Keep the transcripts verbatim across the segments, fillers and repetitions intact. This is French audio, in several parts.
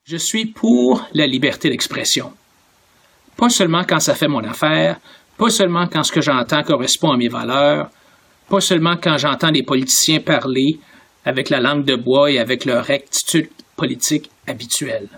Je suis pour la liberté d'expression. Pas seulement quand ça fait mon affaire, pas seulement quand ce que j'entends correspond à mes valeurs, pas seulement quand j'entends des politiciens parler avec la langue de bois et avec leur rectitude politique habituelle.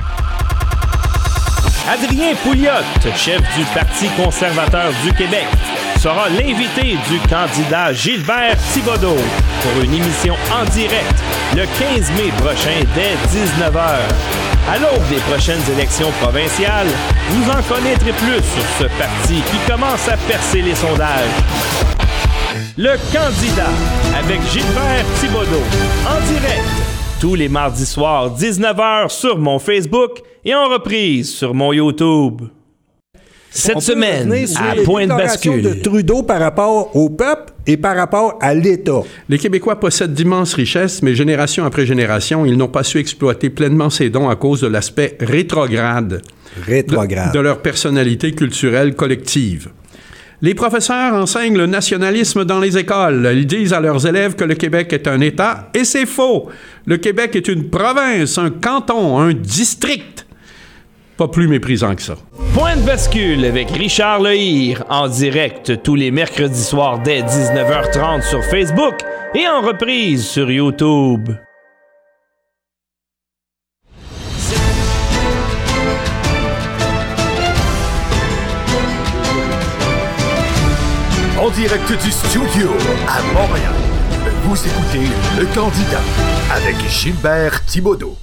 Adrien Pouliot, chef du Parti conservateur du Québec, sera l'invité du candidat Gilbert Thibodeau pour une émission en direct le quinze mai prochain dès dix-neuf heures. À l'aube des prochaines élections provinciales, vous en connaîtrez plus sur ce parti qui commence à percer les sondages. Le candidat avec Gilbert Thibodeau en direct tous les mardis soirs dix-neuf heures sur mon Facebook et en reprise sur mon YouTube. Cette semaine, à Point de bascule. De Trudeau par rapport au peuple et par rapport à l'État. Les Québécois possèdent d'immenses richesses, mais génération après génération, ils n'ont pas su exploiter pleinement ces dons à cause de l'aspect rétrograde, rétrograde. De, de leur personnalité culturelle collective. Les professeurs enseignent le nationalisme dans les écoles. Ils disent à leurs élèves que le Québec est un État, et c'est faux. Le Québec est une province, un canton, un district. Pas plus méprisant que ça. Point de bascule avec Richard Lehir, en direct tous les mercredis soirs dès dix-neuf heures trente sur Facebook et en reprise sur YouTube. En direct du studio à Montréal, vous écoutez Le Candidat avec Gilbert Thibodeau.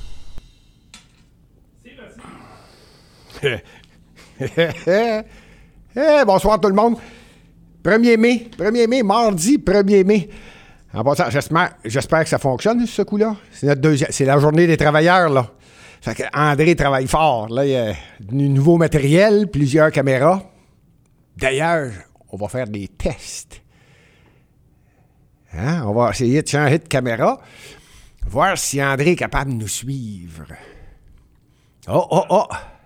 Hey, bonsoir tout le monde. premier mai, premier mai, mardi premier mai. En passant, j'espère, j'espère que ça fonctionne, ce coup-là. C'est notre deuxième, c'est la journée des travailleurs, là. Fait que André travaille fort. Là, il y a du nouveau matériel, plusieurs caméras. D'ailleurs, on va faire des tests. Hein? On va essayer de changer de caméra, voir si André est capable de nous suivre. Oh, oh, oh!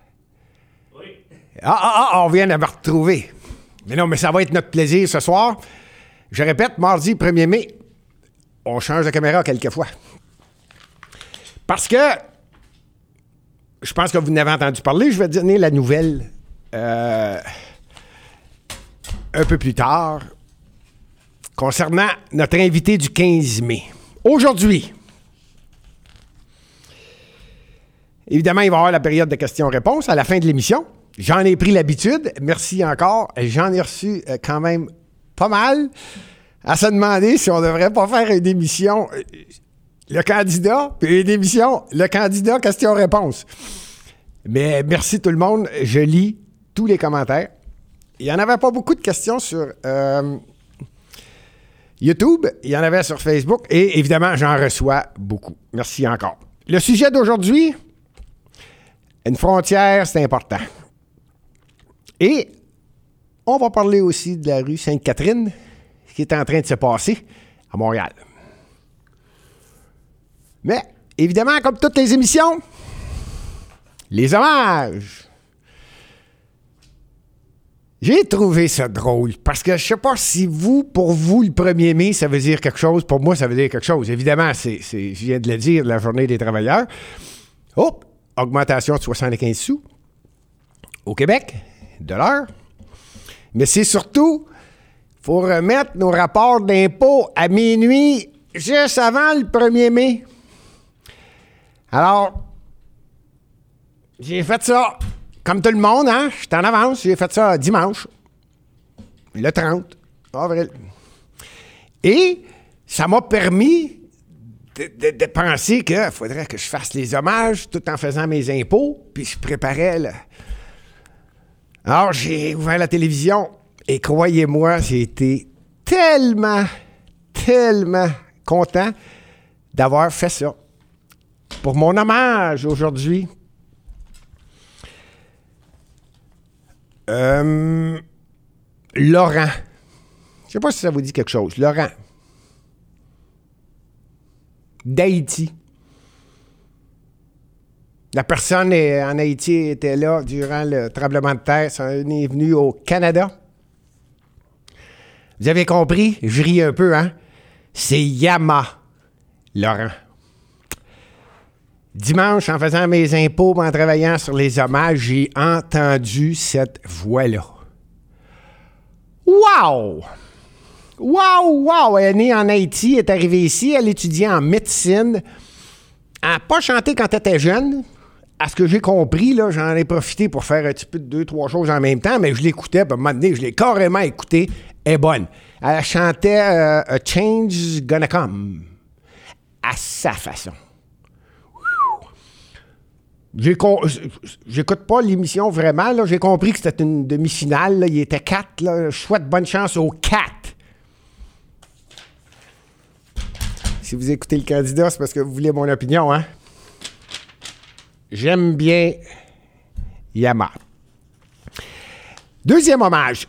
Ah, ah, ah, on vient de me retrouver. Mais non, mais ça va être notre plaisir ce soir. Je répète, mardi premier mai, on change de caméra quelquefois. Parce que, je pense que vous n'avez entendu parler, je vais donner la nouvelle euh, un peu plus tard concernant notre invité du quinze mai. Aujourd'hui, évidemment, il va y avoir la période de questions-réponses à la fin de l'émission. J'en ai pris l'habitude. Merci encore. J'en ai reçu euh, quand même pas mal à se demander si on ne devrait pas faire une émission euh, le candidat, puis une émission le candidat questions-réponses. Mais merci tout le monde. Je lis tous les commentaires. Il n'y en avait pas beaucoup de questions sur euh, YouTube. Il y en avait sur Facebook. Et évidemment, j'en reçois beaucoup. Merci encore. Le sujet d'aujourd'hui, une frontière, c'est important. Et on va parler aussi de la rue Sainte-Catherine, ce qui est en train de se passer à Montréal. Mais, évidemment, comme toutes les émissions, les hommages. J'ai trouvé ça drôle, parce que je sais pas si vous, pour vous, le premier mai, ça veut dire quelque chose. Pour moi, ça veut dire quelque chose. Évidemment, c'est, c'est, je viens de le dire, la journée des travailleurs. Oh, augmentation de soixante-quinze sous au Québec. De l'heure. Mais c'est surtout, il faut remettre nos rapports d'impôt à minuit, juste avant le premier mai. Alors, j'ai fait ça, comme tout le monde, hein? Je suis en avance, j'ai fait ça dimanche, le trente avril. Et ça m'a permis de, de, de penser qu'il faudrait que je fasse les hommages tout en faisant mes impôts, puis je préparais le... Alors, j'ai ouvert la télévision et croyez-moi, j'ai été tellement, tellement content d'avoir fait ça. Pour mon hommage aujourd'hui, euh, Laurent. Je ne sais pas si ça vous dit quelque chose. Laurent. D'Haïti. La personne en Haïti était là durant le tremblement de terre. Ça est venu au Canada. Vous avez compris? Je ris un peu, hein? C'est Yama, Laurent. dimanche, en faisant mes impôts, en travaillant sur les hommages, j'ai entendu cette voix-là. Wow! Wow, wow! Elle est née en Haïti, elle est arrivée ici, elle étudiait en médecine. Elle n'a pas chanté quand elle était jeune. À ce que j'ai compris, là, j'en ai profité pour faire un petit peu de deux, trois choses en même temps, mais je l'écoutais, puis à un moment donné, je l'ai carrément écoutée. Elle est bonne. Elle chantait euh, « A change gonna come » à sa façon. J'ai con... J'écoute pas l'émission vraiment, là. J'ai compris que c'était une demi-finale, là. Il était quatre, là. Je souhaite bonne chance aux quatre. Si vous écoutez le candidat, c'est parce que vous voulez mon opinion, hein? J'aime bien Yama. Deuxième hommage.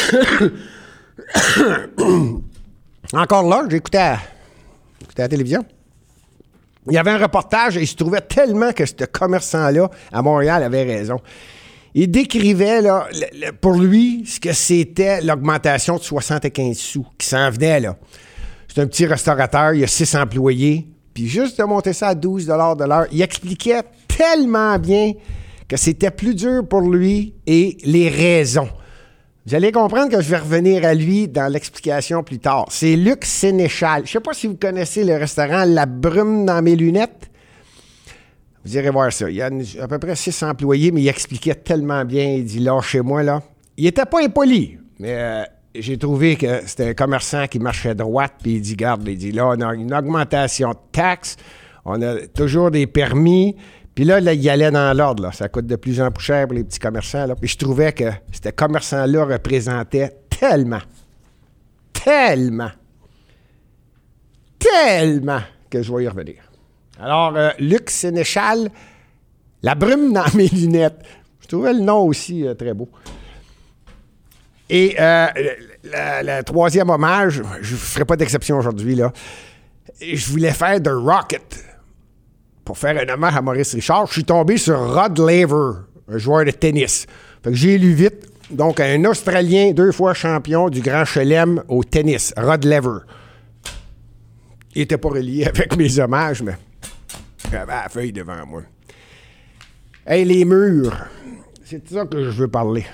Encore là, j'écoutais à, j'écoutais à la télévision. Il y avait un reportage et il se trouvait tellement que ce commerçant-là, à Montréal, avait raison. Il décrivait, là, le, le, pour lui, ce que c'était l'augmentation de soixante-quinze sous qui s'en venait, là. C'est un petit restaurateur, il y a six employés, puis juste de monter ça à douze dollars de l'heure, il expliquait tellement bien que c'était plus dur pour lui et les raisons. Vous allez comprendre que je vais revenir à lui dans l'explication plus tard. C'est Luc Sénéchal. Je ne sais pas si vous connaissez le restaurant La Brume dans mes lunettes. Vous irez voir ça. Il y a une, à peu près six employés, mais il expliquait tellement bien. Il dit, là, chez moi, là. Il n'était pas impoli, mais euh, j'ai trouvé que c'était un commerçant qui marchait droite, puis il dit, garde, il dit, là, on a une augmentation de taxes, on a toujours des permis. Puis là, là, il allait dans l'ordre, là. Ça coûte de plus en plus cher pour les petits commerçants, là. Puis je trouvais que ce commerçant-là représentait tellement, tellement, tellement que je vais y revenir. Alors, euh, Luc Sénéchal, La Brume dans mes lunettes. Je trouvais le nom aussi euh, très beau. Et euh, le troisième hommage, je ne ferai pas d'exception aujourd'hui, là. Je voulais faire The Rocket. Pour faire un hommage à Maurice Richard, je suis tombé sur Rod Laver, un joueur de tennis. Fait que j'ai lu vite. Donc, un Australien, deux fois champion du Grand Chelem au tennis, Rod Laver. Il n'était pas relié avec mes hommages, mais j'avais la feuille devant moi. Hey, les murs, c'est de ça que je veux parler.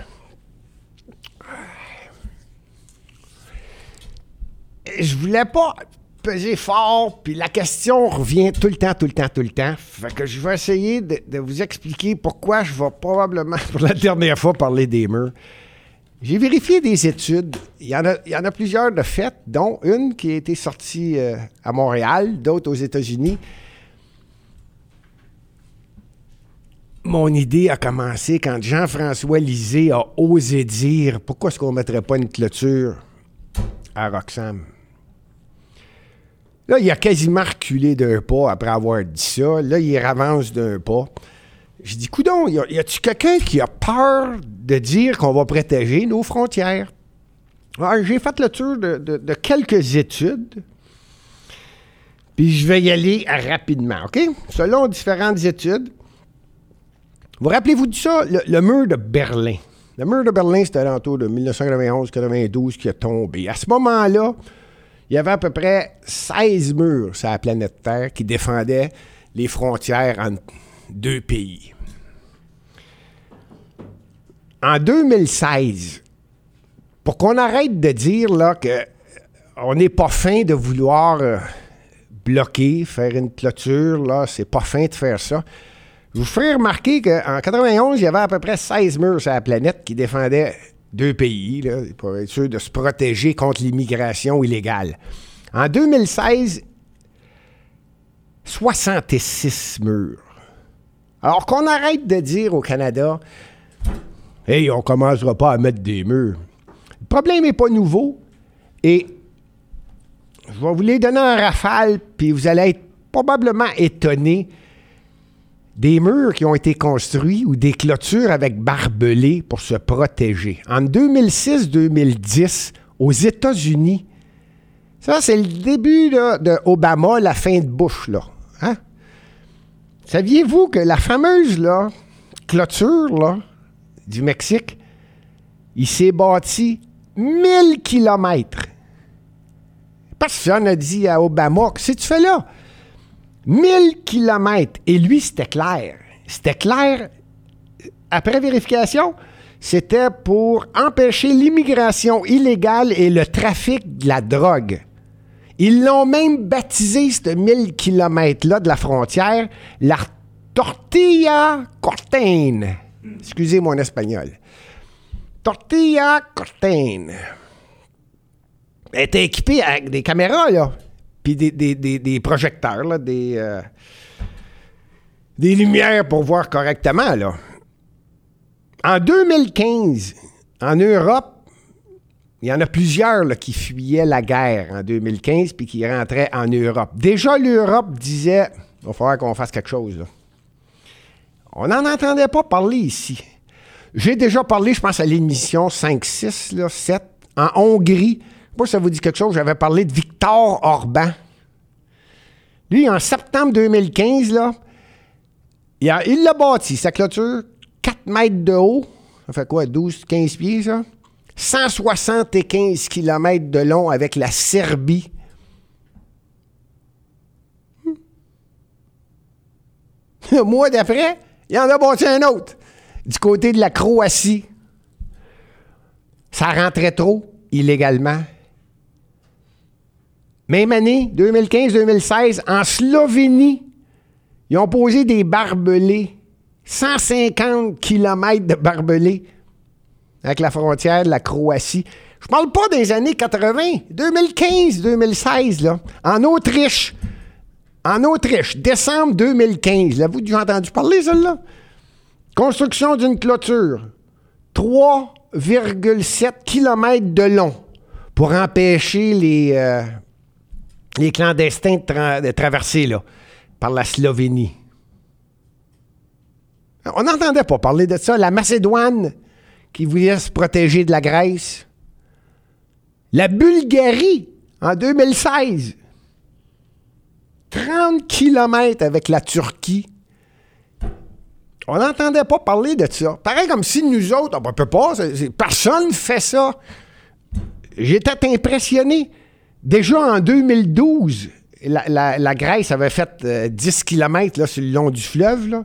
Je voulais pas peser fort, puis la question revient tout le temps, tout le temps, tout le temps. Fait que je vais essayer de, de vous expliquer pourquoi je vais probablement, pour la dernière fois, parler des murs. J'ai vérifié des études. Il y en a, il y en a plusieurs de faites, dont une qui a été sortie euh, à Montréal, d'autres aux États-Unis. Mon idée a commencé quand Jean-François Lisée a osé dire « Pourquoi est-ce qu'on ne mettrait pas une clôture à Roxham? » Là, il a quasiment reculé d'un pas après avoir dit ça. Là, il avance d'un pas. Je dis, coudonc, y, a, y a-tu quelqu'un qui a peur de dire qu'on va protéger nos frontières? Alors, j'ai fait le tour de, de, de quelques études, puis je vais y aller rapidement, OK? Selon différentes études. Vous rappelez-vous de ça, le, le mur de Berlin? Le mur de Berlin, c'était à l'entour de dix-neuf cent quatre-vingt-onze quatre-vingt-douze qui a tombé. À ce moment-là, il y avait à peu près seize murs sur la planète Terre qui défendaient les frontières entre deux pays. En deux mille seize, pour qu'on arrête de dire là, qu'on n'est pas fin de vouloir euh, bloquer, faire une clôture, là, c'est pas fin de faire ça, je vous ferai remarquer qu'en quatre-vingt-onze, il y avait à peu près seize murs sur la planète qui défendaient deux pays, là, pour être sûr de se protéger contre l'immigration illégale. En deux mille seize, soixante-six murs. Alors qu'on arrête de dire au Canada, « Hey, on ne commencera pas à mettre des murs. » Le problème n'est pas nouveau et je vais vous les donner en rafale, puis vous allez être probablement étonnés des murs qui ont été construits ou des clôtures avec barbelés pour se protéger. En deux mille six deux mille dix, aux États-Unis, ça, c'est le début là, de Obama, la fin de Bush, là. Hein? Saviez-vous que la fameuse là, clôture là, du Mexique, il s'est bâti mille kilomètres. Personne n'a dit à Obama, qu'est-ce que tu fais là? mille kilomètres. Et lui, c'était clair. C'était clair. Après vérification, c'était pour empêcher l'immigration illégale et le trafic de la drogue. Ils l'ont même baptisé, ce mille kilomètres-là de la frontière, la Tortilla Cortain. Excusez mon espagnol. Tortilla Cortain. Elle était équipée avec des caméras, là, puis des, des, des, des projecteurs, là, des, euh, des lumières pour voir correctement, là. En deux mille quinze, en Europe, il y en a plusieurs là, qui fuyaient la guerre en deux mille quinze puis qui rentraient en Europe. Déjà, l'Europe disait « il va falloir qu'on fasse quelque chose. » là. On n'en entendait pas parler ici. J'ai déjà parlé, je pense, à l'émission cinq six, là, sept, en Hongrie. Je ne sais pas si ça vous dit quelque chose, j'avais parlé de Viktor Orban. Lui, en septembre deux mille quinze, là, il, a, il l'a bâti, sa clôture, quatre mètres de haut. Ça fait quoi, douze, quinze pieds, ça? cent soixante-quinze kilomètres de long avec la Serbie. Hmm. Le mois d'après, il en a bâti un autre, du côté de la Croatie. Ça rentrait trop, illégalement. Même année, deux mille quinze deux mille seize, en Slovénie, ils ont posé des barbelés. cent cinquante kilomètres de barbelés avec la frontière de la Croatie. Je parle pas des années quatre-vingts, deux mille quinze deux mille seize, là. En Autriche. En Autriche, décembre deux mille quinze. L'avez-vous déjà entendu parler, celle-là? Construction d'une clôture. trois virgule sept kilomètres de long pour empêcher les, euh, les clandestins de, tra- de traverser, là, par la Slovénie. On n'entendait pas parler de ça. La Macédoine, qui voulait se protéger de la Grèce. La Bulgarie, en deux mille seize. trente kilomètres avec la Turquie. On n'entendait pas parler de ça. Pareil comme si nous autres, on ne peut pas, c'est, c'est, personne ne fait ça. J'étais impressionné. Déjà en deux mille douze, la, la, la Grèce avait fait euh, dix kilomètres là, sur le long du fleuve, là.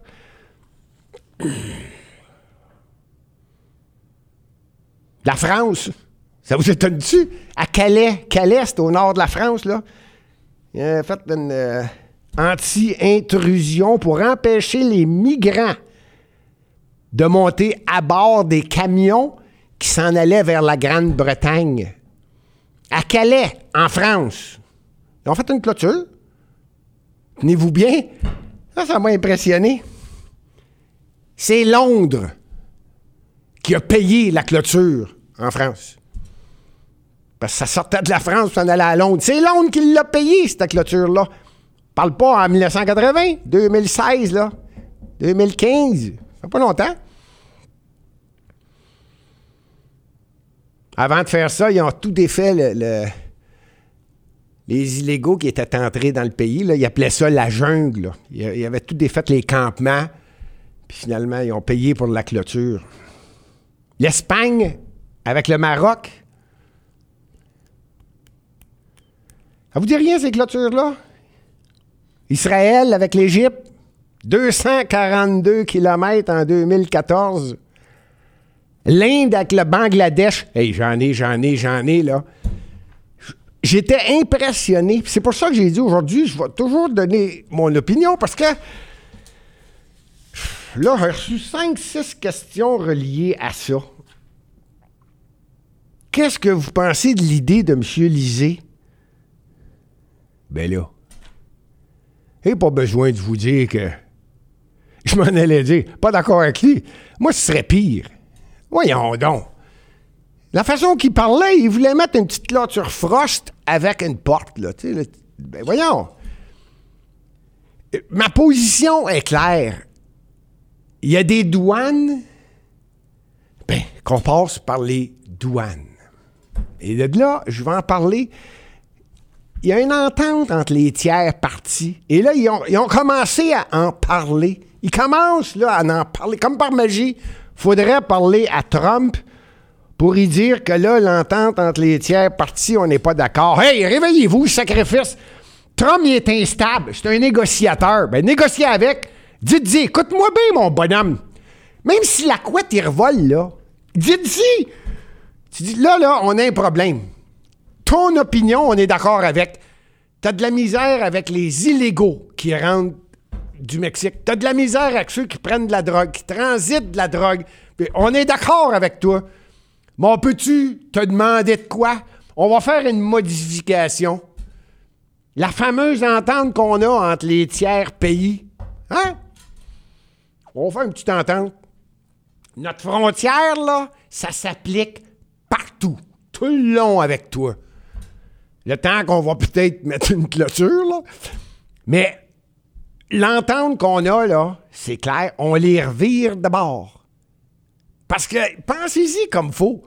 La France, ça vous étonne-tu? À Calais, Calais, c'est au nord de la France, là. Il a fait une euh, anti-intrusion pour empêcher les migrants de monter à bord des camions qui s'en allaient vers la Grande-Bretagne. À Calais, en France. Ils ont fait une clôture. Tenez-vous bien. Ça, ça m'a impressionné. C'est Londres qui a payé la clôture en France. Parce que ça sortait de la France pour s'en aller à Londres. C'est Londres qui l'a payé, cette clôture-là. Parle pas en dix-neuf cent quatre-vingts, deux mille seize, là. deux mille quinze. Ça fait pas longtemps. Avant de faire ça, ils ont tout défait le, le, les illégaux qui étaient entrés dans le pays. Là, ils appelaient ça la jungle. Là. Ils, ils avaient tout défait les campements. Puis finalement, ils ont payé pour la clôture. L'Espagne, avec le Maroc. Ça vous dit rien, ces clôtures-là? Israël, avec l'Égypte, deux cent quarante-deux kilomètres en deux mille quatorze. L'Inde avec le Bangladesh. Hey, j'en ai, j'en ai, j'en ai, là. J'étais impressionné. C'est pour ça que j'ai dit aujourd'hui, je vais toujours donner mon opinion, parce que là, j'ai reçu cinq six questions reliées à ça. Qu'est-ce que vous pensez de l'idée de M. Lisée? Ben là, j'ai pas besoin de vous dire que je m'en allais dire, pas d'accord avec lui. Moi, ce serait pire. Voyons donc. La façon qu'il parlait, il voulait mettre une petite clôture frost avec une porte, là. Tu sais, là, ben voyons. Ma position est claire. Il y a des douanes, ben, qu'on passe par les douanes. Et de là, je vais en parler. Il y a une entente entre les tiers partis. Et là, ils ont, ils ont commencé à en parler. Ils commencent là, à en parler. Comme par magie, il faudrait parler à Trump pour y dire que là, l'entente entre les tiers partis, on n'est pas d'accord. Hey, réveillez-vous, sacrifice! Trump, il est instable. C'est un négociateur. Ben, négocier avec. Dites-y, écoute-moi bien, mon bonhomme. Même si la couette, il revole, là. Dites-y. Tu dis, là, là, on a un problème. Ton opinion, on est d'accord avec. T'as de la misère avec les illégaux qui rentrent du Mexique. T'as de la misère avec ceux qui prennent de la drogue, qui transitent de la drogue. Puis on est d'accord avec toi. Mais on peut-tu te demander de quoi? On va faire une modification. La fameuse entente qu'on a entre les tiers pays. Hein? On va faire une petite entente. Notre frontière, là, ça s'applique partout. Tout le long avec toi. Le temps qu'on va peut-être mettre une clôture, là. Mais l'entente qu'on a, là, c'est clair, on les revire de bord. Parce que, pensez-y comme faut.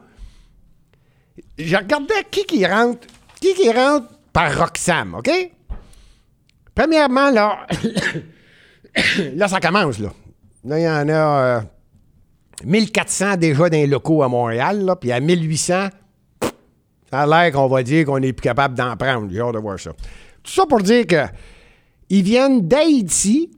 Je regardais qui qui rentre, qui qui rentre par Roxham, OK? Premièrement, là, là, ça commence, là. Là, il y en a euh, mille quatre cents déjà dans les locaux à Montréal, là, puis à mille huit cents, ça a l'air qu'on va dire qu'on n'est plus capable d'en prendre. J'ai hâte de voir ça. Tout ça pour dire que ils viennent d'Haïti,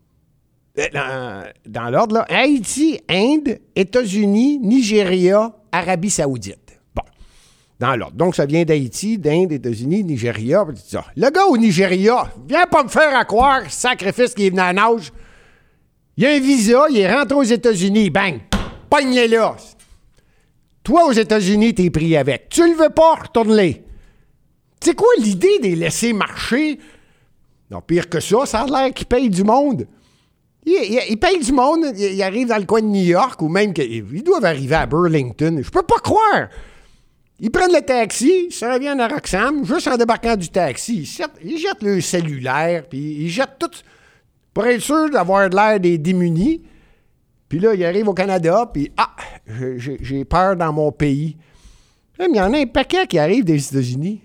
dans, dans l'ordre, là, Haïti, Inde, États-Unis, Nigeria, Arabie Saoudite. Bon, dans l'ordre. Donc, ça vient d'Haïti, d'Inde, États-Unis, Nigeria. Ça. Le gars au Nigeria, viens pas me faire à croire, sacrifice qui est venu à nage. Il a un visa, il est rentré aux États-Unis, bang, pogne là. Toi, aux États-Unis, t'es pris avec. Tu le veux pas, retourne-les. C'est quoi l'idée de les laisser marcher? Non, pire que ça, ça a l'air qu'ils payent du monde. Ils, ils, ils payent du monde, ils, ils arrivent dans le coin de New York, ou même qu'ils doivent arriver à Burlington. Je peux pas croire. Ils prennent le taxi, ils se reviennent à Roxham, juste en débarquant du taxi, ils jettent, ils jettent le cellulaire, puis ils jettent tout pour être sûr d'avoir de l'air des démunis. Puis là, ils arrivent au Canada, puis ah, j'ai, j'ai peur dans mon pays. Mais il y en a un paquet qui arrivent des États-Unis.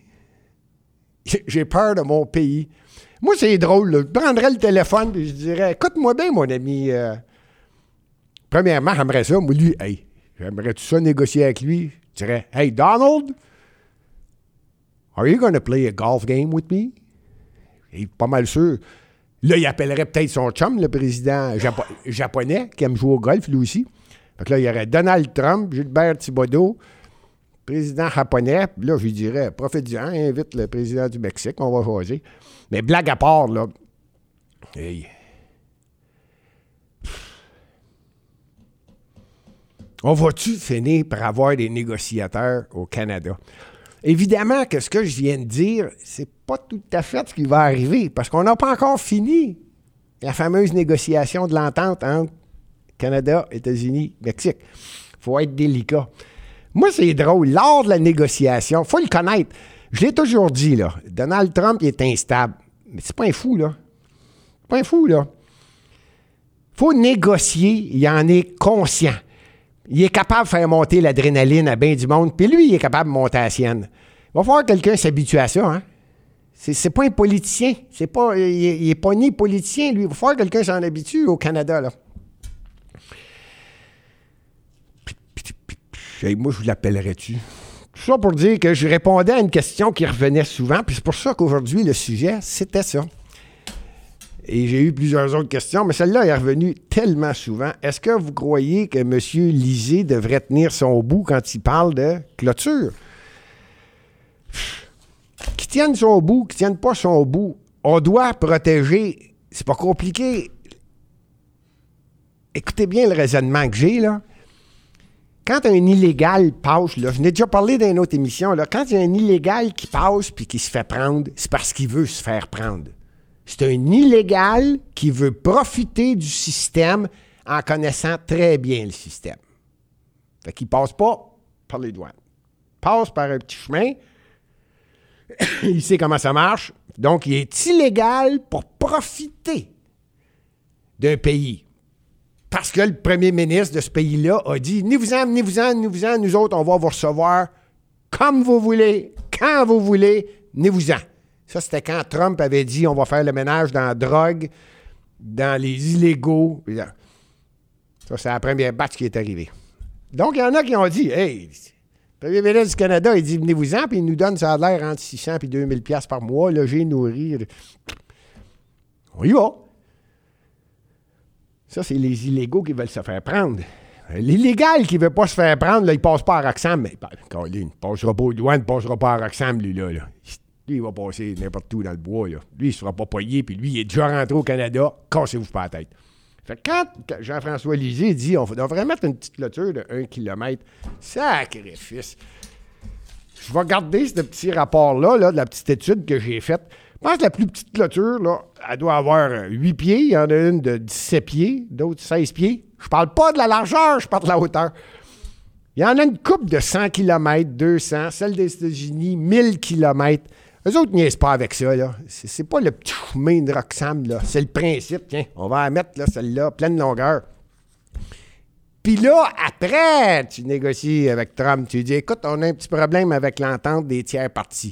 J'ai peur de mon pays. Moi, c'est drôle, là. Je prendrais le téléphone et je dirais, écoute-moi bien, mon ami. Euh, premièrement, j'aimerais ça. Moi, lui, hey, j'aimerais-tu ça négocier avec lui? Je dirais, hey, Donald, are you going to play a golf game with me? Il est pas mal sûr. Là, il appellerait peut-être son chum, le président Japo- japonais, qui aime jouer au golf, lui aussi. Fait que là, il y aurait Donald Trump, Gilbert Thibodeau, président japonais. Puis là, je lui dirais, profite-en, invite le président du Mexique, on va choisir. Mais blague à part, là, hey. On va-tu finir par avoir des négociateurs au Canada? Évidemment que ce que je viens de dire, c'est pas tout à fait ce qui va arriver, parce qu'on n'a pas encore fini la fameuse négociation de l'entente entre Canada, États-Unis, Mexique. Il faut être délicat. Moi, c'est drôle. Lors de la négociation, il faut le connaître. Je l'ai toujours dit, là. Donald Trump, il est instable. Mais c'est pas un fou, là. C'est pas un fou, là. Il faut négocier. Il en est conscient. Il est capable de faire monter l'adrénaline à bien du monde. Puis lui, il est capable de monter la sienne. Il va falloir que quelqu'un s'habitue à ça, hein. C'est, c'est pas un politicien. C'est pas, il, il est pas né politicien, lui. Il va falloir que quelqu'un s'en habitue au Canada, là. Hey, moi, je vous l'appellerais-tu? Tout ça pour dire que je répondais à une question qui revenait souvent, puis c'est pour ça qu'aujourd'hui, le sujet, c'était ça. Et j'ai eu plusieurs autres questions, mais celle-là est revenue tellement souvent. Est-ce que vous croyez que M. Lisée devrait tenir son bout quand il parle de clôture? Qu'il tienne son bout, qu'il tienne pas son bout, on doit protéger. C'est pas compliqué. Écoutez bien le raisonnement que j'ai, là. Quand un illégal passe, là, je n'ai déjà parlé dans une autre émission, là, quand il y a un illégal qui passe puis qui se fait prendre, c'est parce qu'il veut se faire prendre. C'est un illégal qui veut profiter du système en connaissant très bien le système. Fait qu'il passe pas par les douanes. Il passe par un petit chemin. Il sait comment ça marche. Donc, il est illégal pour profiter d'un pays. Parce que le premier ministre de ce pays-là a dit « Venez-vous-en, venez-vous-en, venez-vous-en, nous autres, on va vous recevoir comme vous voulez, quand vous voulez, venez-vous-en. » Ça, c'était quand Trump avait dit « On va faire le ménage dans la drogue, dans les illégaux. » Ça, c'est la première batch qui est arrivée. Donc, il y en a qui ont dit « Hey, Le premier ministre du Canada, il dit, venez-vous-en, puis il nous donne, ça a l'air, entre six cents et deux mille dollars par mois, loger, nourrir. On y va. Ça, c'est les illégaux qui veulent se faire prendre. L'illégal qui ne veut pas se faire prendre, là, il ne passe pas à Roxham, mais ben, il ne passera pas aux douanes, il ne passera pas à Roxham, lui-là. Là. Lui, il va passer n'importe où dans le bois. Là. Lui, il ne sera pas payé, puis lui, il est déjà rentré au Canada. Cassez-vous pas la tête. Fait que quand Jean-François Lisée dit on devrait mettre une petite clôture de un kilomètre, sacrifice. Je vais garder ce petit rapport-là, là, de la petite étude que j'ai faite. Je pense que la plus petite clôture, là, elle doit avoir huit pieds. Il y en a une de dix-sept pieds, d'autres seize pieds. Je parle pas de la largeur, je parle de la hauteur. Il y en a une couple de cent kilomètres, deux cents, celle des États-Unis, mille kilomètres. Eux autres niaisent pas avec ça, là. C'est, c'est pas le petit chemin de Roxham, là. C'est le principe. Tiens, on va la mettre, là, celle-là, pleine longueur. Puis là, après, tu négocies avec Trump. Tu dis, écoute, on a un petit problème avec l'entente des tiers partis.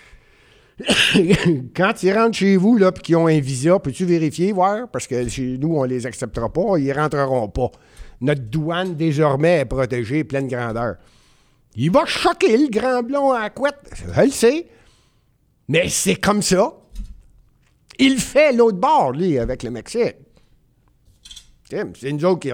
Quand ils rentrent chez vous, là, puis qu'ils ont un visa, peux-tu vérifier, voir? Parce que chez nous, on les acceptera pas, ils rentreront pas. Notre douane, désormais, est protégée, pleine grandeur. Il va choquer le grand blond à la couette. Je le sais. Mais c'est comme ça. Il fait l'autre bord, lui, avec le Mexique. C'est une autres qui...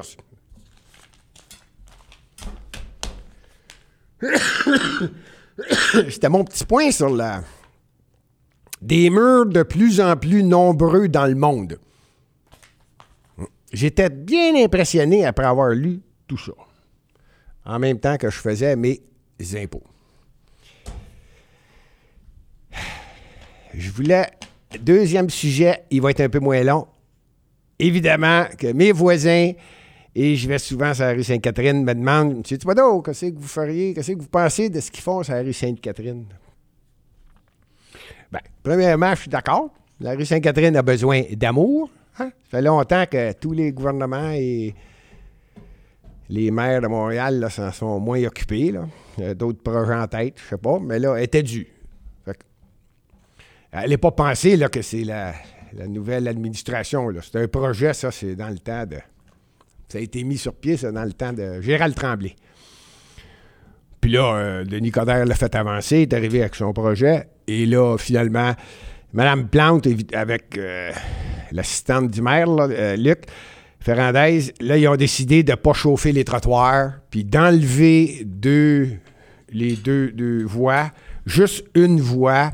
C'était mon petit point sur la... Des murs de plus en plus nombreux dans le monde. J'étais bien impressionné après avoir lu tout ça. En même temps que je faisais mes impôts. Je voulais... Deuxième sujet, il va être un peu moins long. Évidemment que mes voisins, et je vais souvent sur la rue Sainte-Catherine, me demandent « Monsieur Thibodeau, qu'est-ce que vous feriez, qu'est-ce que vous pensez de ce qu'ils font sur la rue Sainte-Catherine? » Bien, premièrement, je suis d'accord. La rue Sainte-Catherine a besoin d'amour. Hein? Ça fait longtemps que tous les gouvernements et les maires de Montréal là, s'en sont moins occupés. Là. Il y a d'autres projets en tête, je sais pas, mais là, elle était due. Elle n'est pas pensée là, que c'est la, la nouvelle administration. Là. C'est un projet, ça, c'est dans le temps de... Ça a été mis sur pied, ça, dans le temps de Gérald Tremblay. Puis là, euh, Denis Coderre l'a fait avancer, est arrivé avec son projet. Et là, finalement, Mme Plante, avec euh, l'assistante du maire, là, euh, Luc Ferrandez, là, ils ont décidé de ne pas chauffer les trottoirs, puis d'enlever deux, les deux, deux voies, juste une voie.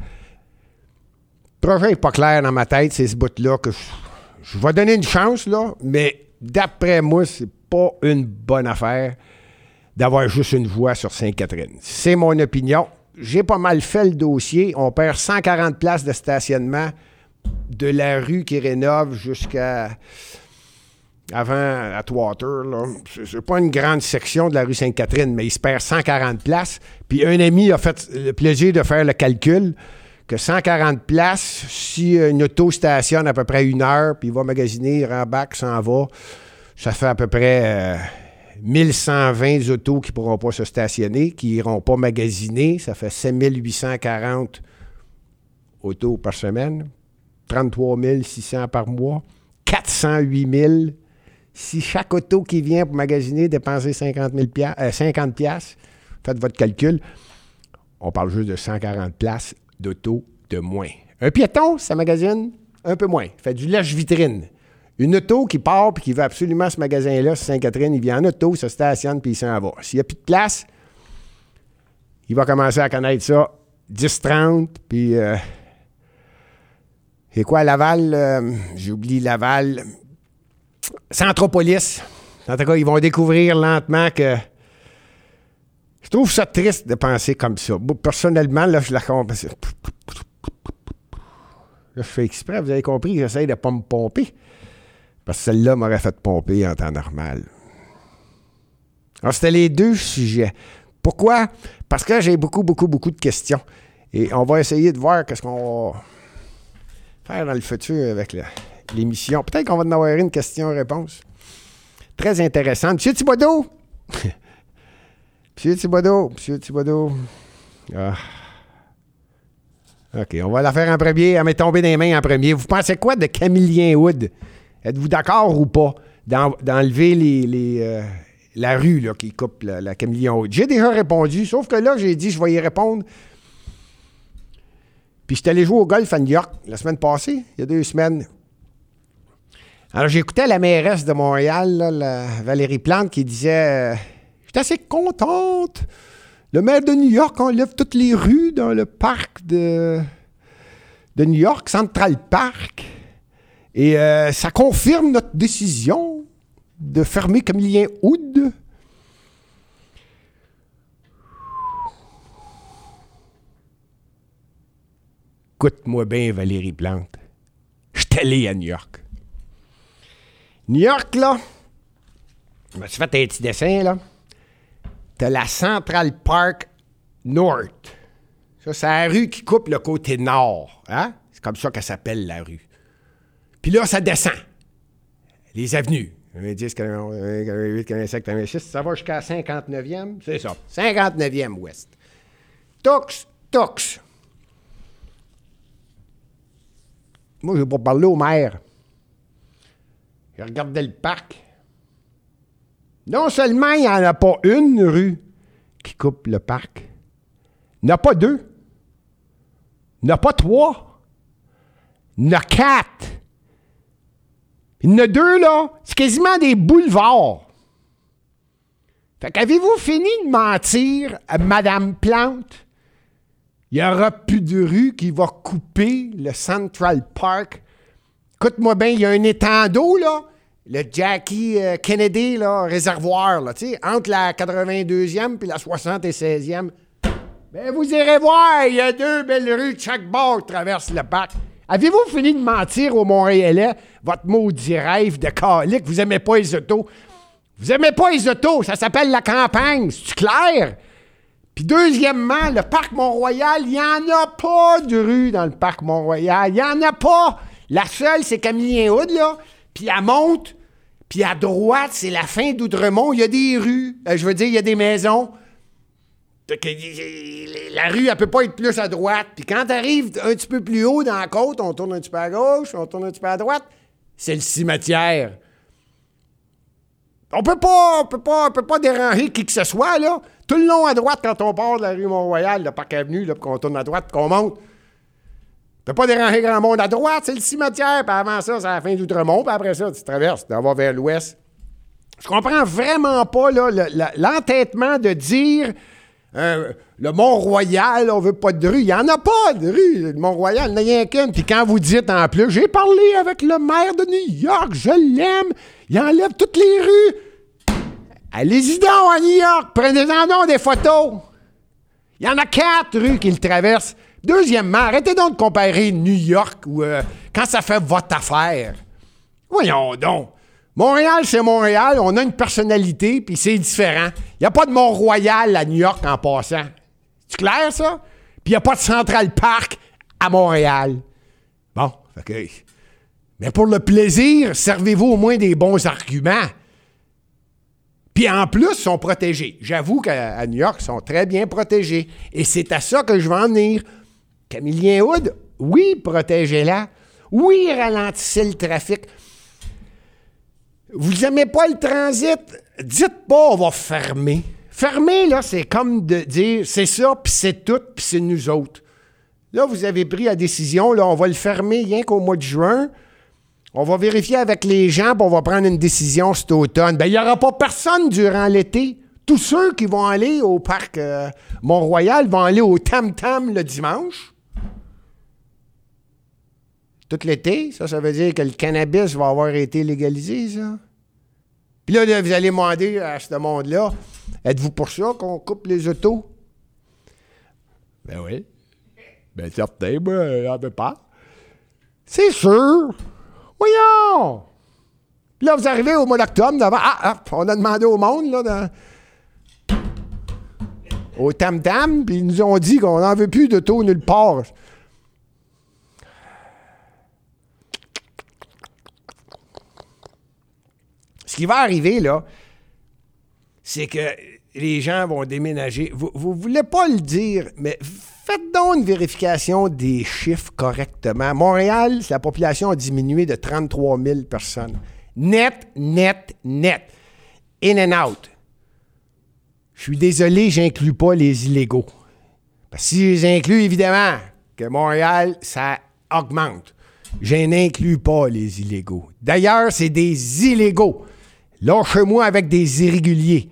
Le projet n'est pas clair dans ma tête, c'est ce bout-là que je, je vais donner une chance, là, mais d'après moi, c'est pas une bonne affaire d'avoir juste une voie sur Sainte-Catherine. C'est mon opinion. J'ai pas mal fait le dossier. On perd cent quarante places de stationnement de la rue qui rénove jusqu'à avant Atwater. Là. C'est, c'est pas une grande section de la rue Sainte-Catherine, mais il se perd cent quarante places. Puis un ami a fait le plaisir de faire le calcul que cent quarante places, si une auto stationne à peu près une heure, puis il va magasiner, il rembarque, s'en va, ça fait à peu près euh, mille cent vingt autos qui ne pourront pas se stationner, qui n'iront pas magasiner. Ça fait sept mille huit cent quarante autos par semaine, trente-trois mille six cents par mois, quatre cent huit mille. Si chaque auto qui vient pour magasiner dépensait cinquante mille piastres, euh, cinquante piastres, faites votre calcul, on parle juste de cent quarante places d'auto de moins. Un piéton, ça magasine un peu moins. Fait du lèche-vitrine. Une auto qui part et qui veut absolument ce magasin-là, sur Sainte-Catherine, il vient en auto, se stationne puis il s'en va. S'il n'y a plus de place, il va commencer à connaître ça dix trente, puis... Euh, c'est quoi, Laval? Euh, j'oublie Laval. Centropolis. En tout cas, ils vont découvrir lentement que... Je trouve ça triste de penser comme ça. Personnellement, là, je la comprends. Là, je fais exprès, vous avez compris, j'essaie de ne pas me pomper. Parce que celle-là m'aurait fait pomper en temps normal. Alors, c'était les deux sujets. Pourquoi? Parce que j'ai beaucoup, beaucoup, beaucoup de questions. Et on va essayer de voir qu'est-ce qu'on va faire dans le futur avec la, l'émission. Peut-être qu'on va en avoir une question-réponse. Très intéressante. Monsieur Thibodeau! Monsieur Thibodeau, Monsieur Thibodeau. Ah. OK, on va la faire en premier. Elle m'est tombée dans les mains en premier. Vous pensez quoi de Camillien Wood? Êtes-vous d'accord ou pas d'en, d'enlever les, les, euh, la rue là, qui coupe la, la Camillon-Haute. J'ai déjà répondu, sauf que là, j'ai dit je vais y répondre. Puis je suis allé jouer au golf à New York la semaine passée, il y a deux semaines. Alors, j'écoutais la mairesse de Montréal, là, la Valérie Plante, qui disait euh, « J'étais assez contente. Le maire de New York enlève toutes les rues dans le parc de, de New York, Central Park. Et euh, ça confirme notre décision de fermer Camillien-Hood. » Écoute-moi bien, Valérie Plante. Je suis allé à New York. New York, là, je me suis fait un petit dessin, là. T'as la Central Park North. Ça, c'est la rue qui coupe le côté nord. Hein? C'est comme ça qu'elle s'appelle, la rue. Puis là, ça descend. Les avenues. dix, huit, quarante-cinq, quarante-six, ça va jusqu'à cinquante-neuvième. C'est ça. cinquante-neuvième ouest. Tox, tox. Moi, je vais pas parler au maire. Je regardais le parc. Non seulement il n'y en a pas une rue qui coupe le parc, il n'y en a pas deux, il n'y en a pas trois, il y en a quatre. Il y en a deux, là, c'est quasiment des boulevards. Fait qu'avez-vous fini de mentir à Madame Plante? Il n'y aura plus de rue qui va couper le Central Park. Écoute-moi bien, il y a un étang d'eau, là, le Jackie euh, Kennedy, là, réservoir, là, tu sais, entre la quatre-vingt-deuxième et la soixante-seizième. Ben, vous irez voir, il y a deux belles rues de chaque bord qui traversent le parc. Avez-vous fini de mentir aux Montréalais, votre maudit rêve de calique, vous aimez pas les autos? Vous aimez pas les autos, ça s'appelle la campagne, c'est-tu clair? Puis deuxièmement, le parc Mont-Royal, il n'y en a pas de rue dans le parc Mont-Royal, il n'y en a pas! La seule, c'est Camillien-Hood, là, puis elle monte, puis à droite, c'est la fin d'Outremont, il y a des rues, euh, je veux dire, il y a des maisons. La rue, elle peut pas être plus à droite. Puis quand tu arrives un petit peu plus haut dans la côte, on tourne un petit peu à gauche, on tourne un petit peu à droite, c'est le cimetière. On peut pas, on peut pas, on peut pas déranger qui que ce soit, là. Tout le long à droite, quand on part de la rue Mont-Royal, le Parc Avenue, là, puis qu'on tourne à droite, puis qu'on monte, on peut pas déranger grand monde à droite, c'est le cimetière, puis avant ça, c'est la fin d'Outremont, puis après ça, tu traverses, tu vas vers l'ouest. Je comprends vraiment pas, là, le, le, l'entêtement de dire... Euh, le Mont-Royal, on veut pas de rue. Il n'y en a pas de rue. Le Mont-Royal, il n'y en a rien qu'une. Puis quand vous dites en plus, j'ai parlé avec le maire de New York, je l'aime, il enlève toutes les rues. Allez-y donc à New York, prenez-en donc des photos. Il y en a quatre rues qui le traversent. Deuxièmement, arrêtez donc de comparer New York ou euh, quand ça fait votre affaire. Voyons donc. Montréal, c'est Montréal, on a une personnalité, puis c'est différent. Il n'y a pas de Mont-Royal à New York en passant. C'est clair, ça? Puis il n'y a pas de Central Park à Montréal. Bon, OK. Mais pour le plaisir, servez-vous au moins des bons arguments. Puis en plus, ils sont protégés. J'avoue qu'à New York, ils sont très bien protégés. Et c'est à ça que je veux en venir. Camillien-Hood, oui, protégez-la. Oui, ralentissez le trafic. Vous n'aimez pas le transit? Dites pas, on va fermer. Fermer, là, c'est comme de dire, c'est ça, puis c'est tout, puis c'est nous autres. Là, vous avez pris la décision, là, on va le fermer rien qu'au mois de juin. On va vérifier avec les gens, puis on va prendre une décision cet automne. Bien, il n'y aura pas personne durant l'été. Tous ceux qui vont aller au parc euh, Mont-Royal vont aller au Tam Tam le dimanche. Tout l'été, ça, ça veut dire que le cannabis va avoir été légalisé, ça. Puis là, là, vous allez demander à ce monde-là, êtes-vous pour ça qu'on coupe les autos? Ben oui. Ben certain, moi, j'en veux pas. C'est sûr. Voyons. Puis là, vous arrivez au mois d'octobre, devant, ah, ah, on a demandé au monde, là, dans, au Tam Tam, puis ils nous ont dit qu'on n'en veut plus d'auto nulle part. Ce qui va arriver, là, c'est que les gens vont déménager. Vous ne voulez pas le dire, mais faites donc une vérification des chiffres correctement. Montréal, la population a diminué de trente-trois mille personnes. Net, net, net. In and out. Je suis désolé, j'inclus pas les illégaux. Parce que si je les inclus, évidemment, que Montréal, ça augmente. Je n'inclus pas les illégaux. D'ailleurs, c'est des illégaux. Lâchez-moi avec des irréguliers.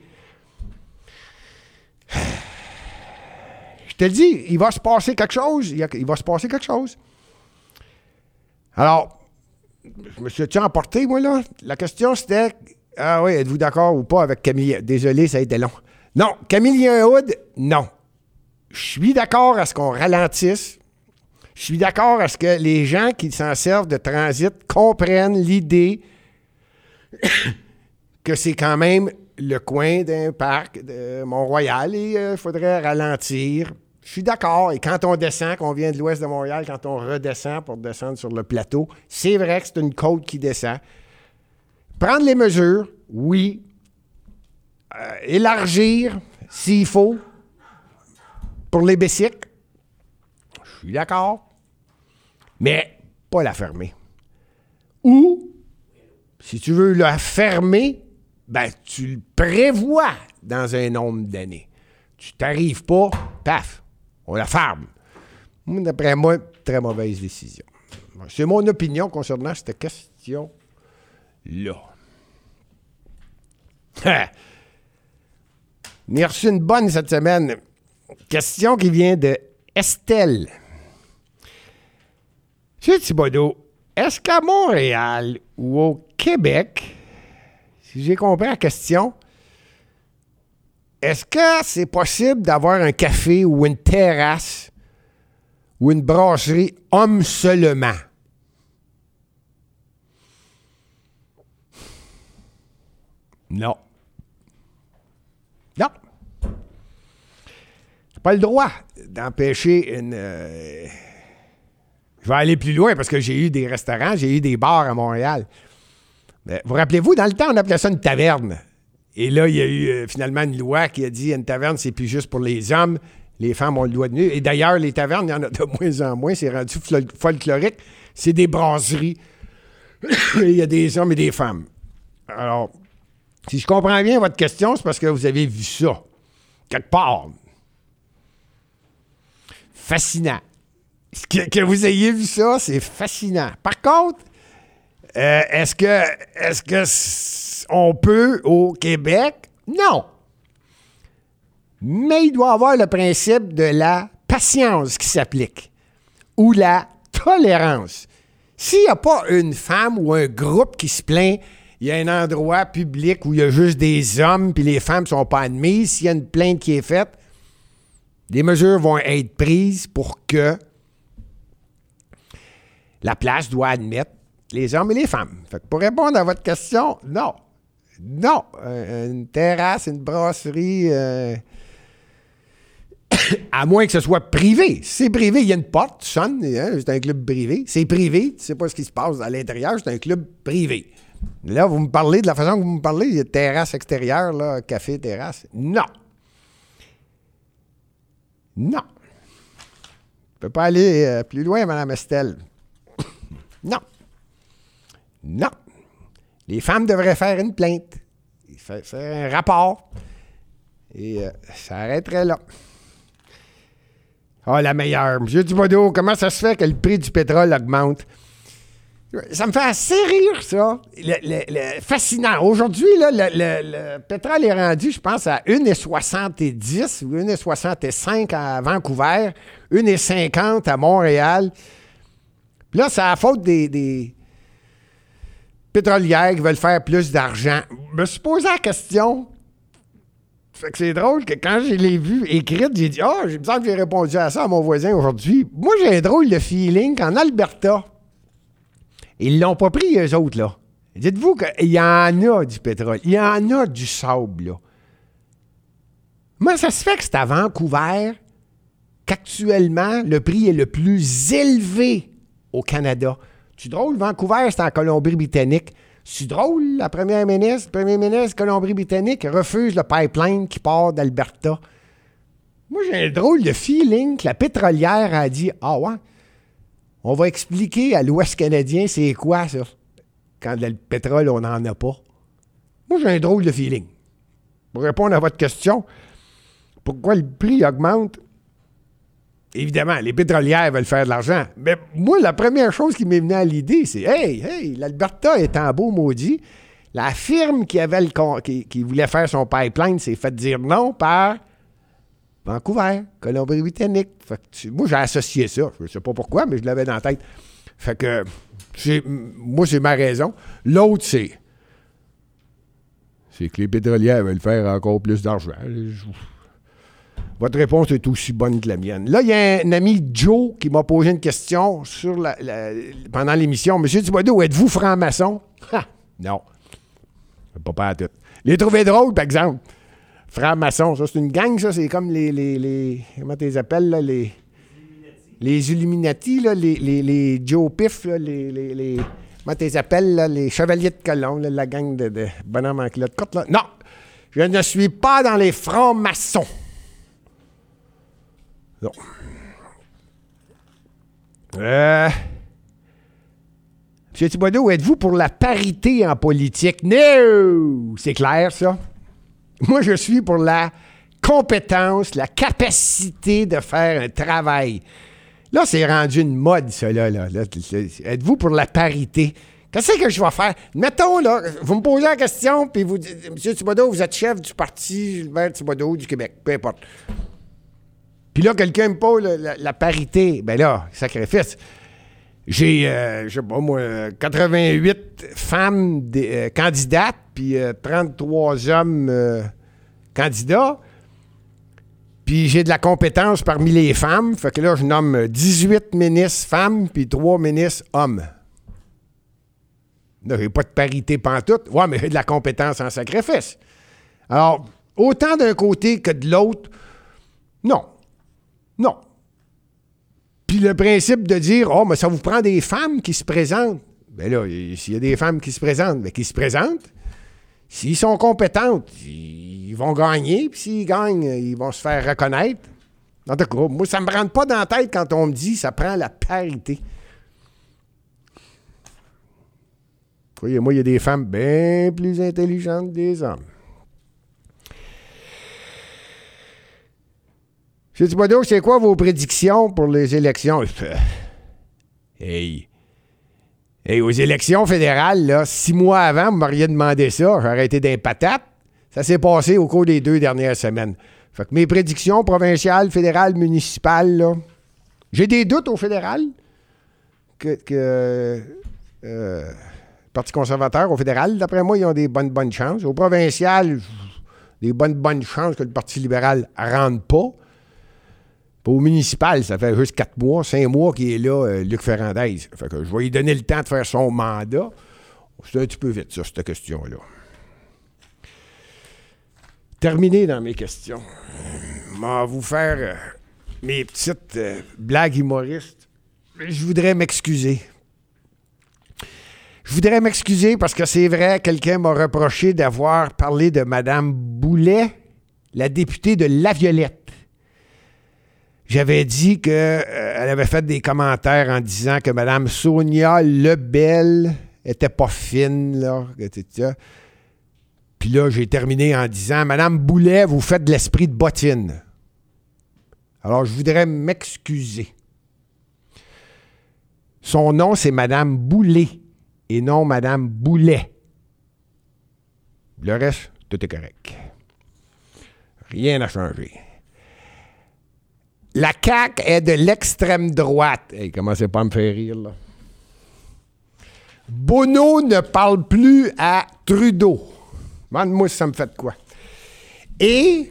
Je te le dis, il va se passer quelque chose. Il, a, il va se passer quelque chose. Alors, je me suis-tu emporté, moi, là? La question, c'était, ah oui, êtes-vous d'accord ou pas avec Camille? Désolé, ça a été long. Non, Camille Hood, non. Je suis d'accord à ce qu'on ralentisse. Je suis d'accord à ce que les gens qui s'en servent de transit comprennent l'idée que c'est quand même le coin d'un parc de Mont-Royal et il euh, faudrait ralentir. Je suis d'accord. Et quand on descend, qu'on vient de l'ouest de Montréal, quand on redescend pour descendre sur le plateau, c'est vrai que c'est une côte qui descend. Prendre les mesures, oui. Euh, élargir, s'il faut, pour les bicycles. Je suis d'accord. Mais pas la fermer. Ou, si tu veux la fermer, ben, tu le prévois dans un nombre d'années. Tu t'arrives pas, paf, on la ferme. D'après moi, très mauvaise décision. C'est mon opinion concernant cette question-là. On a reçu une bonne cette semaine. Question qui vient de Estelle. Monsieur Thibodeau, est-ce qu'à Montréal ou au Québec, si j'ai compris la question, est-ce que c'est possible d'avoir un café ou une terrasse ou une brasserie homme seulement? Non. Non. J'ai pas le droit d'empêcher une... Euh, je vais aller plus loin parce que j'ai eu des restaurants, j'ai eu des bars à Montréal. Mais vous rappelez-vous, dans le temps, on appelait ça une taverne. Et là, il y a eu euh, finalement une loi qui a dit une taverne, c'est plus juste pour les hommes. Les femmes ont le droit de venir. Et d'ailleurs, les tavernes, il y en a de moins en moins. C'est rendu fol- folklorique. C'est des brasseries. Il y a des hommes et des femmes. Alors, si je comprends bien votre question, c'est parce que vous avez vu ça. Quelque part. Fascinant. Que, que vous ayez vu ça, c'est fascinant. Par contre, euh, est-ce que est-ce que c- on peut au Québec? Non. Mais il doit y avoir le principe de la patience qui s'applique ou la tolérance. S'il n'y a pas une femme ou un groupe qui se plaint, il y a un endroit public où il y a juste des hommes puis les femmes ne sont pas admises, s'il y a une plainte qui est faite, des mesures vont être prises pour que la place doit admettre les hommes et les femmes. Fait que pour répondre à votre question, non. Non. Euh, une terrasse, une brasserie, euh, à moins que ce soit privé. Si c'est privé, il y a une porte, tu sonnes, hein, c'est un club privé. C'est privé, tu ne sais pas ce qui se passe à l'intérieur, c'est un club privé. Là, vous me parlez de la façon que vous me parlez, il y a terrasse extérieure, là, café, terrasse. Non. Non. Je ne peux pas aller euh, plus loin, Mme Estelle. Non. Non. Les femmes devraient faire une plainte. Faire, faire un rapport. Et euh, ça arrêterait là. Ah, la meilleure. Monsieur Thibodeau, comment ça se fait que le prix du pétrole augmente? Ça me fait assez rire, ça. Le, le, le, fascinant. Aujourd'hui, là, le, le, le pétrole est rendu, je pense, à un virgule soixante-dix ou un virgule soixante-cinq à Vancouver, un virgule cinquante à Montréal. Puis là, c'est à la faute des, des pétrolières qui veulent faire plus d'argent. Je me suis posé la question. Fait que c'est drôle que quand je l'ai vu écrite, j'ai dit « Ah, oh, j'ai besoin que j'ai répondu à ça à mon voisin aujourd'hui. » Moi, j'ai un drôle de feeling qu'en Alberta, ils l'ont pas pris, eux autres, là. Dites-vous qu'il y en a du pétrole. Il y en a du sable, là. Moi, ça se fait que c'est à Vancouver qu'actuellement, le prix est le plus élevé au Canada. C'est drôle, Vancouver, c'est en Colombie-Britannique. C'est drôle, la première ministre, le premier ministre de Colombie-Britannique refuse le pipeline qui part d'Alberta. Moi, j'ai un drôle de feeling que la pétrolière a dit « Ah ouais, on va expliquer à l'Ouest canadien c'est quoi ça, quand le pétrole, on n'en a pas. » Moi, j'ai un drôle de feeling. Pour répondre à votre question, pourquoi le prix augmente? Évidemment, les pétrolières veulent faire de l'argent. Mais moi, la première chose qui m'est venue à l'idée, c'est « Hey, hey, l'Alberta est en beau maudit. » La firme qui, avait le con- qui, qui voulait faire son pipeline s'est fait dire non par Vancouver, Colombie-Britannique. Fait que tu- moi, j'ai associé ça. Je ne sais pas pourquoi, mais je l'avais dans la tête. Fait que, c'est, moi, c'est ma raison. L'autre, c'est... C'est que les pétrolières veulent faire encore plus d'argent. Je- Votre réponse est aussi bonne que la mienne. Là, il y a un ami, Joe, qui m'a posé une question sur la, la- pendant l'émission. Monsieur Thibodeau, êtes-vous franc-maçon? Ha! Non. Pas pas à tout. Les trouvé drôles, par exemple. Franc-maçon, ça, c'est une gang, ça. C'est comme les... les, les comment tu les appelles, là? Les... Les Illuminati, là, les, les, les Joe Piff, là, les... les, les comment tu les appelles, là? Les Chevaliers de Colomb, là, la gang de, de bonhomme en culotte courte, là. Non! Je ne suis pas dans les francs-maçons. Non. Euh... M. Thibodeau, êtes-vous pour la parité en politique? Non! C'est clair, ça. Moi, je suis pour la compétence, la capacité de faire un travail. Là, c'est rendu une mode, ça, là. là. Là, êtes-vous pour la parité? Qu'est-ce que je vais faire? Mettons, là, vous me posez la question, puis vous dites, M. Thibodeau, vous êtes chef du parti Gilbert Thibodeau du Québec, peu importe. Puis là, quelqu'un me pose la, la, la parité. Ben là, sacrifice. J'ai, euh, je sais pas moi, quatre-vingt-huit femmes des, euh, candidates, puis euh, trente-trois hommes euh, candidats. Puis j'ai de la compétence parmi les femmes. Fait que là, je nomme dix-huit ministres femmes, puis trois ministres hommes. Là, j'ai pas de parité pantoute. Ouais, mais j'ai de la compétence en sacrifice. Alors, autant d'un côté que de l'autre, non. Non. Puis le principe de dire, oh, mais ça vous prend des femmes qui se présentent. Bien là, s'il y a des femmes qui se présentent, bien qui se présentent. S'ils sont compétentes, ils vont gagner. Puis s'ils gagnent, ils vont se faire reconnaître. En tout cas, moi, ça ne me rentre pas dans la tête quand on me dit ça prend la parité. Croyez-moi, il y a des femmes bien plus intelligentes que des hommes. M. Thibodeau, c'est quoi vos prédictions pour les élections? Hey! Hey, aux élections fédérales, là, six mois avant, vous m'auriez demandé ça, j'aurais été d'un patate. Ça s'est passé au cours des deux dernières semaines. Fait que mes prédictions provinciales, fédérales, municipales, là, j'ai des doutes au fédéral que... que euh, Parti conservateur au fédéral, d'après moi, ils ont des bonnes, bonnes chances. Au provincial, des bonnes, bonnes chances que le Parti libéral ne rentre pas. Puis au municipal, ça fait juste quatre mois, cinq mois qu'il est là, euh, Luc Ferrandez. Fait que je vais lui donner le temps de faire son mandat. C'est un petit peu vite, ça, cette question-là. Terminé dans mes questions. Je vais vous faire euh, mes petites euh, blagues humoristes. Je voudrais m'excuser. Je voudrais m'excuser parce que c'est vrai, quelqu'un m'a reproché d'avoir parlé de Mme Boulet, la députée de Laviolette. J'avais dit qu'elle euh, avait fait des commentaires en disant que Mme Sonia Lebel était pas fine, là, et cetera. Puis là, j'ai terminé en disant « Mme Boulet, vous faites de l'esprit de bottine. » Alors, je voudrais m'excuser. Son nom, c'est Mme Boulet. Et non Mme Boulet. Le reste, tout est correct. Rien n'a changé. La C A Q est de l'extrême droite. Hey, commencez pas à me faire rire, là. Bono ne parle plus à Trudeau. Demande-moi si ça me fait de quoi. Et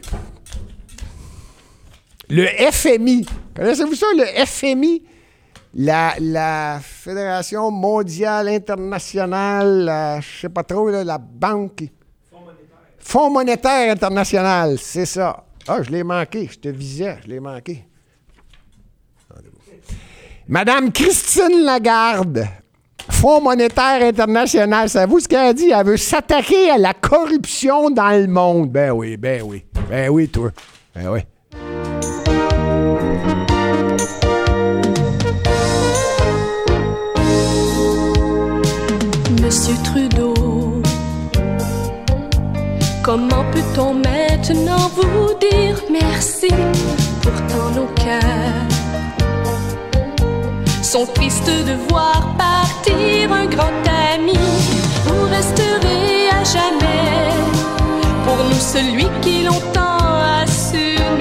le F M I. Connaissez-vous ça, le F M I? La, la Fédération mondiale internationale, la, je sais pas trop, là, la banque... Fonds monétaire. Fonds monétaire international, c'est ça. Ah, je l'ai manqué, je te visais, je l'ai manqué. Madame Christine Lagarde, Fonds monétaire international, savez-vous ce qu'elle a dit? Elle veut s'attaquer à la corruption dans le monde. Ben oui, ben oui, ben oui, toi. Ben oui. Monsieur Trudeau, Comment peut-on maintenant vous dire merci? Pourtant nos cœurs sont tristes de voir partir un grand ami. Vous resterez à jamais pour nous celui qui longtemps a su